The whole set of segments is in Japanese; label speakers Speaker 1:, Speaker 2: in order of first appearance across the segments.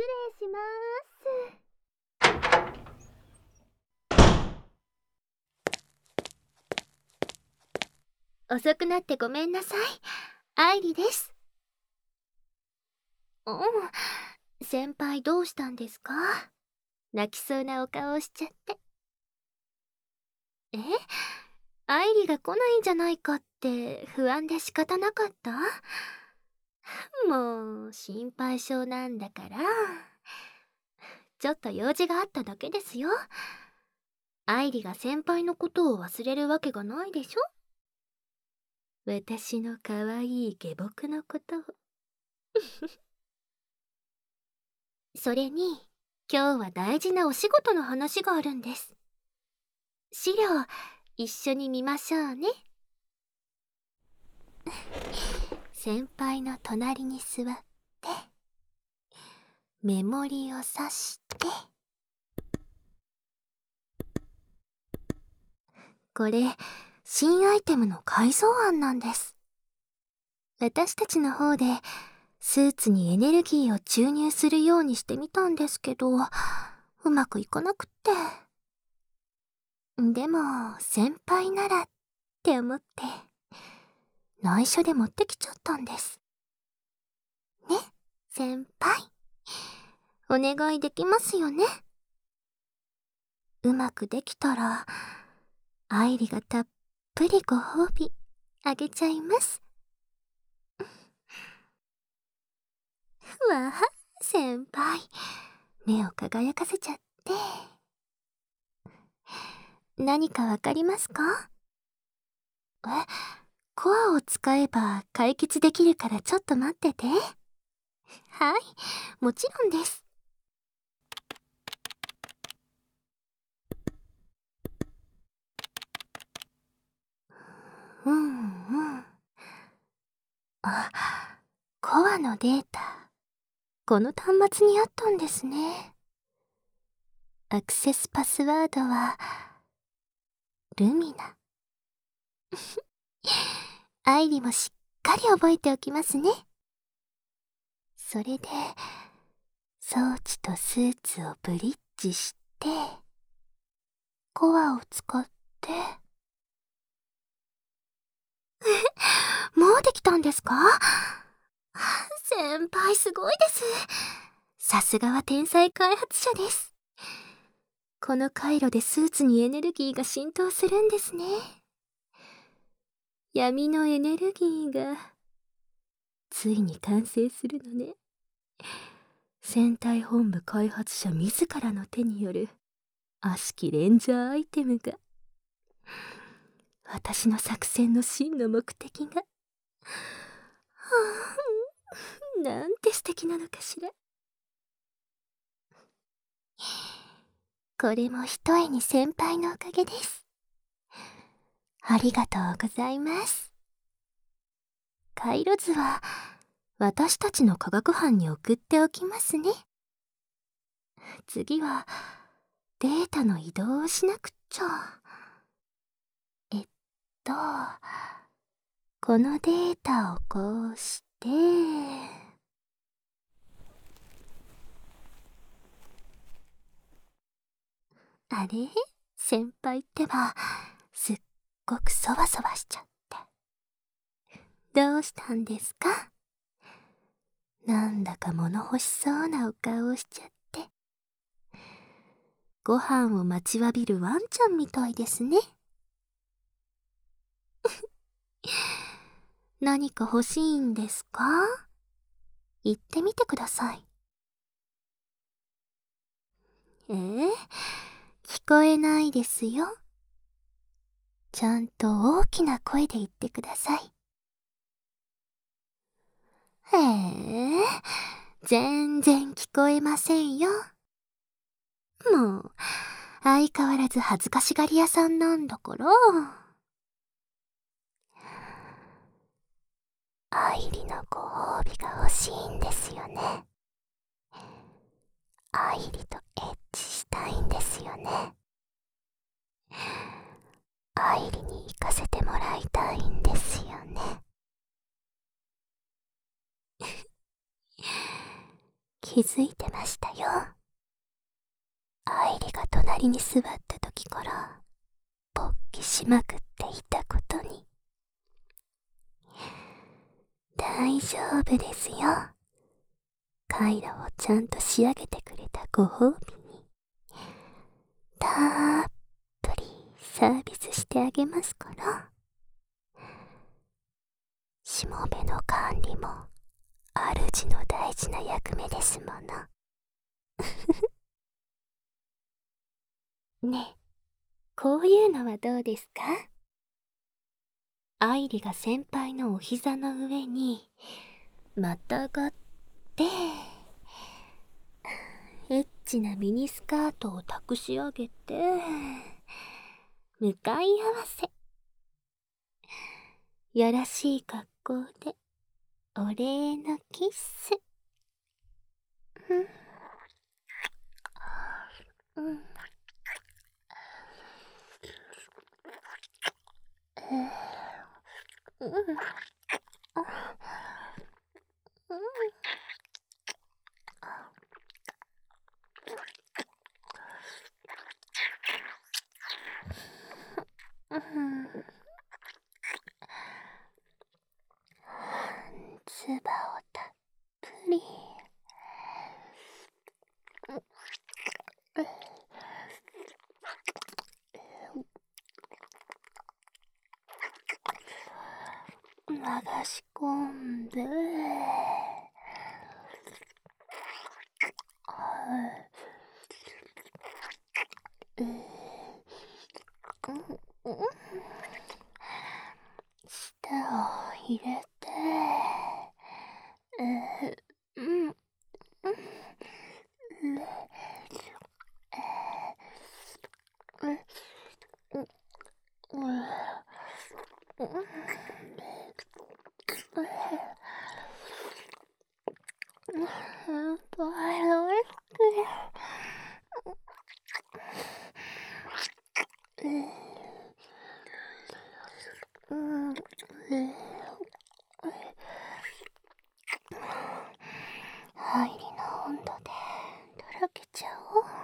Speaker 1: 礼します。遅くなってごめんなさい。愛理です。先輩どうしたんですか？泣きそうなお顔をしちゃって。愛理が来ないんじゃないかって不安で仕方なかった？もう心配性なんだから。ちょっと用事があっただけですよ。愛理が先輩のことを忘れるわけがないでしょ。私の可愛い下僕のことを。それに今日は大事なお仕事の話があるんです。資料一緒に見ましょうね。先輩の隣に座ってメモリを挿して、これ新アイテムの改造案なんです。私たちの方でスーツにエネルギーを注入するようにしてみたんですけど、うまくいかなくって。でも先輩ならって思って内緒で持ってきちゃったんです。ね、先輩。お願いできますよね。うまくできたら愛理がたっぷりご褒美あげちゃいます。わあ、先輩目を輝かせちゃって。何かわかりますか？コアを使えば解決できるからちょっと待ってて。はい、もちろんです。コアのデータ、この端末にあったんですね。アクセスパスワードはルミナ。愛理もしっかり覚えておきますね。それで装置とスーツをブリッジしてコアを使ってもうできたんですか？先輩すごいです。さすがは天才開発者です。この回路でスーツにエネルギーが浸透するんですね。闇のエネルギーがついに完成するのね。戦隊本部開発者自らの手による悪しきレンジャーアイテムが、私の作戦の真の目的が、なんて素敵なのかしら。これもひとえに先輩のおかげです。ありがとうございます。回路図は私たちの科学班に送っておきますね。次はデータの移動をしなくっちゃ。このデータをこうして、あれ？先輩ってばすっごくそわそわしちゃって。どうしたんですか？なんだか物欲しそうなお顔をしちゃって。ご飯を待ちわびるワンちゃんみたいですね。何か欲しいんですか？言ってみてください。聞こえないですよ。ちゃんと大きな声で言ってください。全然聞こえませんよ。もう相変わらず恥ずかしがり屋さんなんだから。愛理のご褒美が欲しいんですよね。愛理とエッチしたいんですよね。愛理に行かせてもらいたいんですよね。 気づいてましたよ。愛梨が隣に座った時から勃起しまくっていたことに。大丈夫ですよ。カイラをちゃんと仕上げてくれたご褒美にたっぷりサービスしてあげますから。しもべの管理も主の大事な役目ですもの。ねえ、こういうのはどうですか？愛梨が先輩のお膝の上にまたがってエッチなミニスカートを託し上げて向かい合わせ、やらしい格好でお礼のキッス。うん、うん、うん、唾をたっぷり。流し込んで、舌を入れて、うん、うん、入りの温度でとろけちゃおう。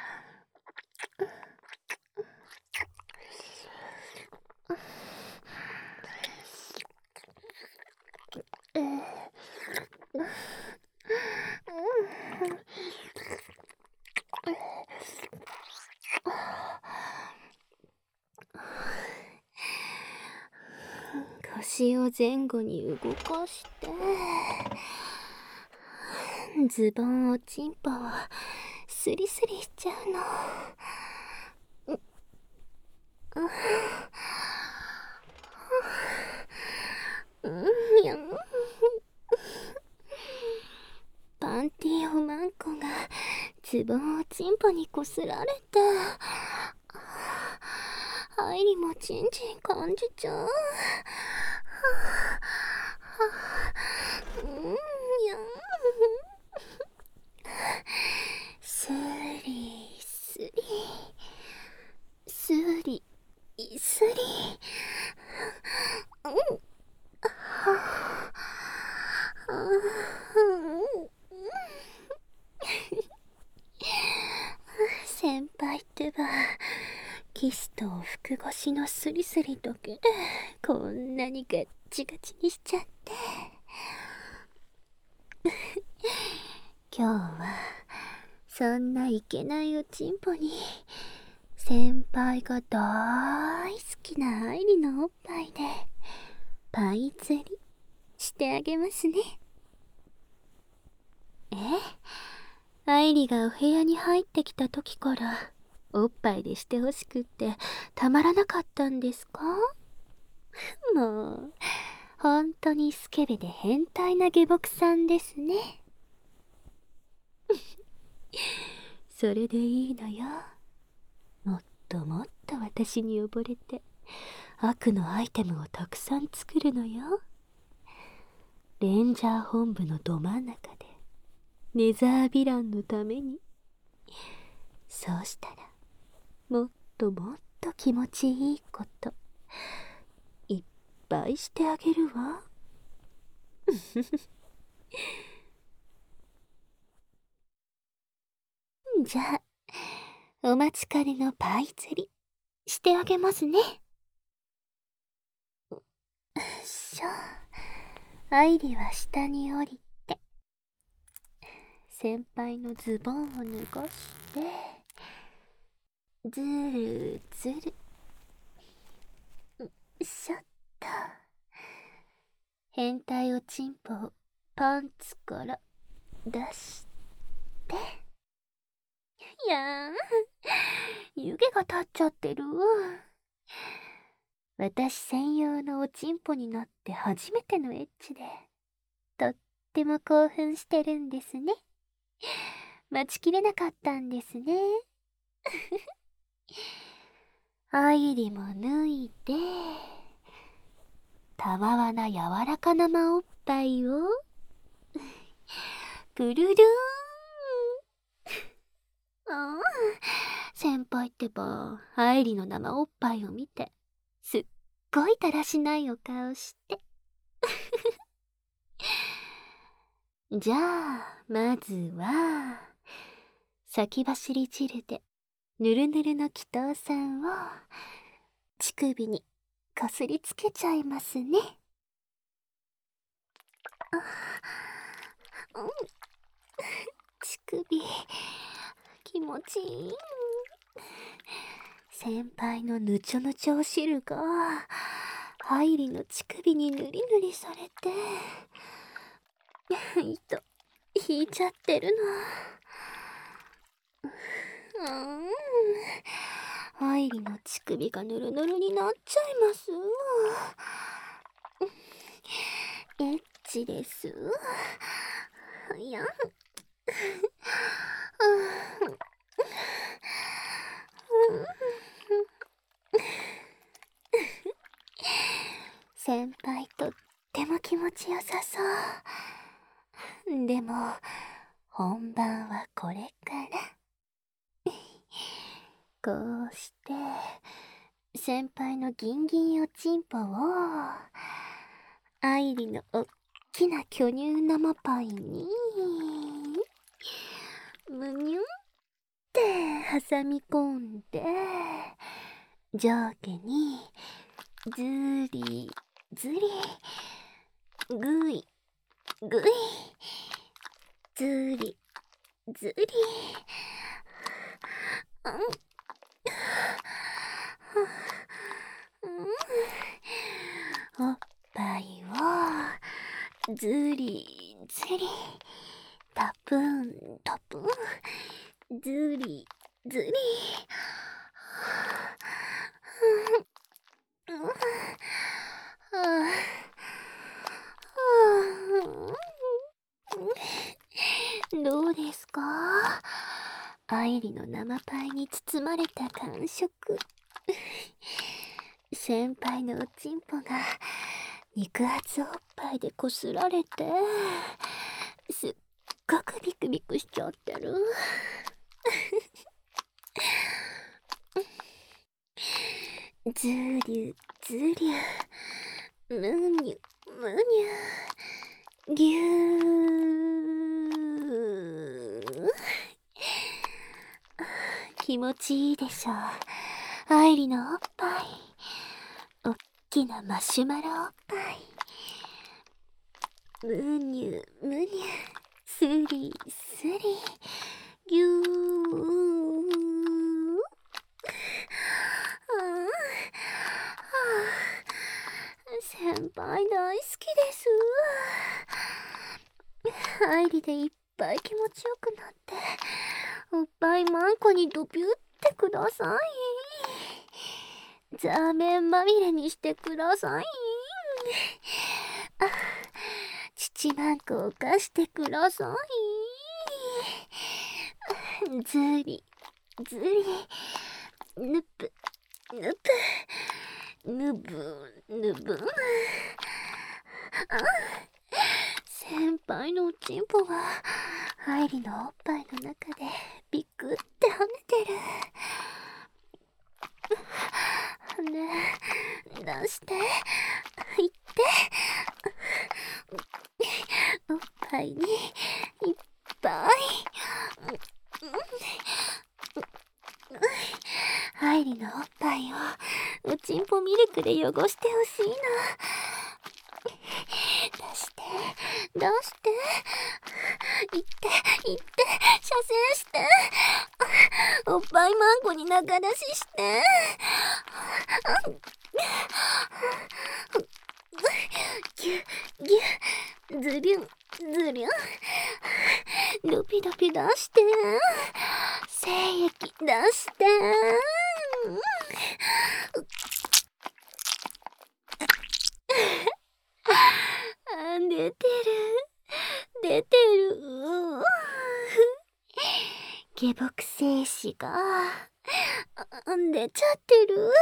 Speaker 1: 腰を前後に動かしてズボンをチンポをスリスリしちゃうの。にゃん。パンティーをマンコがズボンをチンポにこすられて、愛梨もチンチン感じちゃう。にゃん。スリスリスリスリ。先輩ってばキスとお服越しのスリスリだけでこんなにガッチガチにしちゃって。今日はそんないけないおちんぽに先輩が大好きな愛梨のおっぱいでパイ釣りしてあげますね。愛梨がお部屋に入ってきた時からおっぱいでしてほしくってたまらなかったんですか？もう本当にスケベで変態な下僕さんですね。それでいいのよ。もっともっと私に溺れて悪のアイテムをたくさん作るのよ。レンジャー本部のど真ん中でネザーヴィランのために。そうしたらもっともっと気持ちいいこといっぱいしてあげるわ。 じゃあ、お待ちかねのパイ釣り、してあげますね。しょ。愛理は下に降りて、先輩のズボンを脱がして、ずるずる。しょっと。変態おちんぽをパンツから出して。いやーん、湯気が立っちゃってる。私専用のおちんぽになって初めてのエッチで、とっても興奮してるんですね。待ちきれなかったんですね。愛理も脱いで、たわわな柔らか生おっぱいを、プルルーン。ああ、先輩ってば、愛理の生おっぱいを見て、すっごいだらしないお顔して。じゃあ、まずは、先走り汁で、ぬるぬるの祈祷さんを、乳首にこすりつけちゃいますね。うん、乳首、気持ちいい。先輩のぬちょぬちょお汁が、愛理の乳首にぬりぬりされて、引いちゃってるの。愛理の乳首がぬるぬるになっちゃいます。エッチです。いや。先輩とっても気持ちよさそう。でも、本番はこれから。こうして、先輩のギンギンおちんぽを、愛理のおっきな巨乳生パイに、むにゅんって挟み込んで、上下に、ずりずり、ぐいぐい、ずりずり。おっぱいをずりずり、たぷんたぷん、ずりずり。どうですか？愛理の生パイに包まれた感触。先輩のおちんぽが肉厚おっぱいでこすられて、すっごくビクビクしちゃってる。ずりゅずりゅ、むにゅむにゅ、ぎゅー。気持ちいいでしょ。愛理のおっぱい、おっきなマシュマロおっぱい。むにゅむにゅ、すりすり、ぎゅー。先輩大好きです。愛理でいっぱい気持ちよくなって、おっぱいマンコにドピュってください。ザーメンまみれにしてください。乳マンコを貸してください。ずりずり、ぬぷぬぷ、ぬぶぬぶ。先輩のおちんぽが愛理のおっぱいの中でビクって跳ねてる。ねえ、出して、いって。おっぱいにいっぱい愛理のおっぱいをおちんぽミルクで汚してほしいの。出して出して行って行って射精して、おっぱいマンコに仲出しして、ギュギュズリュンズリュン、ドピドピ出して、精液出して、出てる出てる、下僕精子が出ちゃってる。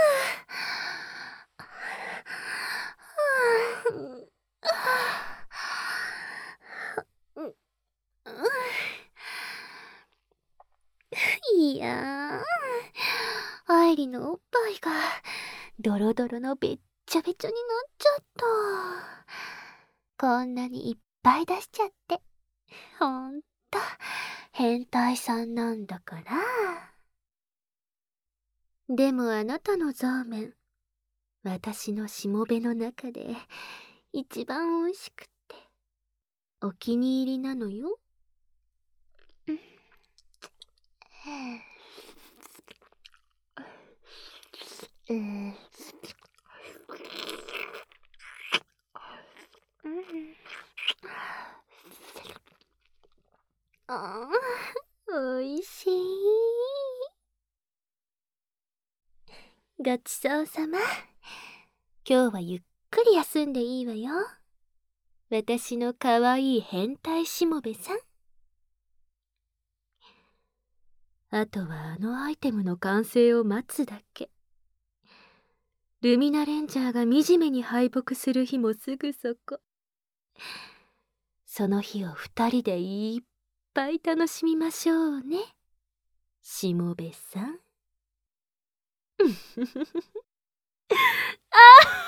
Speaker 1: いやー、愛理のおっぱいがドロドロのべっちゃべちゃになっちゃった。こんなにいっぱい出しちゃって、ほんと変態さんなんだから。でもあなたのザーメン、私のしもべの中で一番美味しくってお気に入りなのよ。ああ、美味しい。ごちそうさま。今日はゆっくり休んでいいわよ。私のかわいい変態しもべさん。あとはあのアイテムの完成を待つだけ。ルミナレンジャーが惨めに敗北する日もすぐそこ。その日を二人でいっぱい楽しみましょうね、しもべさん。あ